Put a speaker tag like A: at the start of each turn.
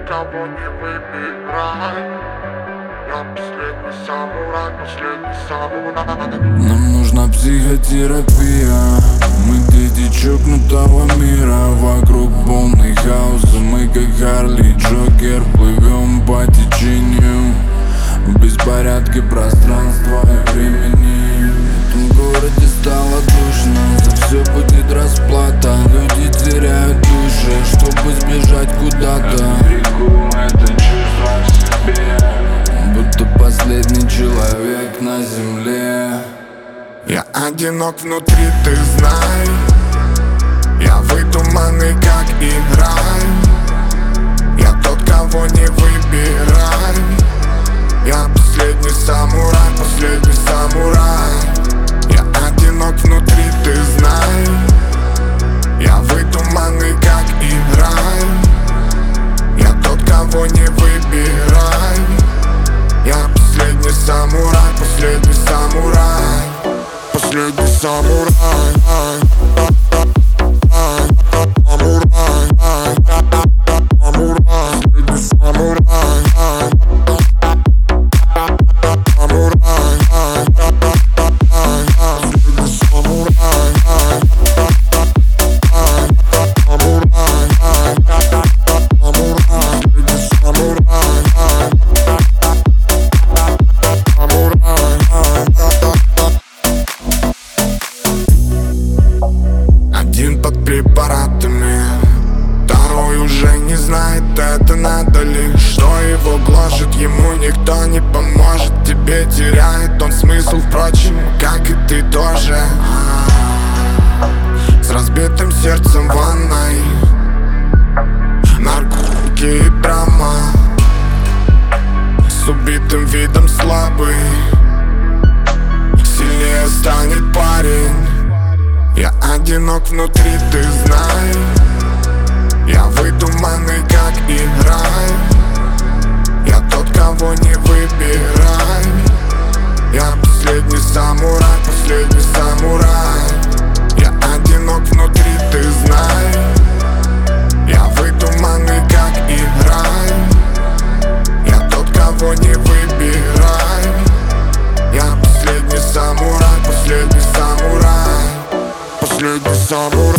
A: кого не выбирай. Я последний самурай, последний самурай.
B: Нам нужна психотерапия. Мы дети чокнутого мира. Вокруг полный хаос, мы как Харли и Джокер плывем по течению в беспорядке пространства и времени. В этом городе стало душно, за все будет расплата. Люди теряют души, чтобы сбежать куда-то. Я берегу это чувство в себе, будто последний человек на земле.
A: Я одинок внутри, ты знай. Я выдуманный, как играй. Я тот, кого не выбирай. Я последний самурай, последний самурай. Я одинок внутри, ты знай. Я выдуманный, как играй. Я тот, кого не выбирай. Я последний самурай, последний самурай. Последний самурай. Один под препаратами, второй уже не знает, это надо ли. Что его гложет, ему никто не поможет. Тебе теряет он смысл, впрочем, как и ты тоже. С разбитым сердцем в ванной, наркотики и драма. С убитым видом слабый, сильнее станет парень. Я одинок внутри, ты знай. Я выдуманный, как играй. Я тот, кого не выбирай. Я последний самурай, последний самурай. Я одинок внутри, ты знай. Я выдуманный, как играй. Я тот, кого не выбирай. Я последний самурай, последний самурай. Последний самурай.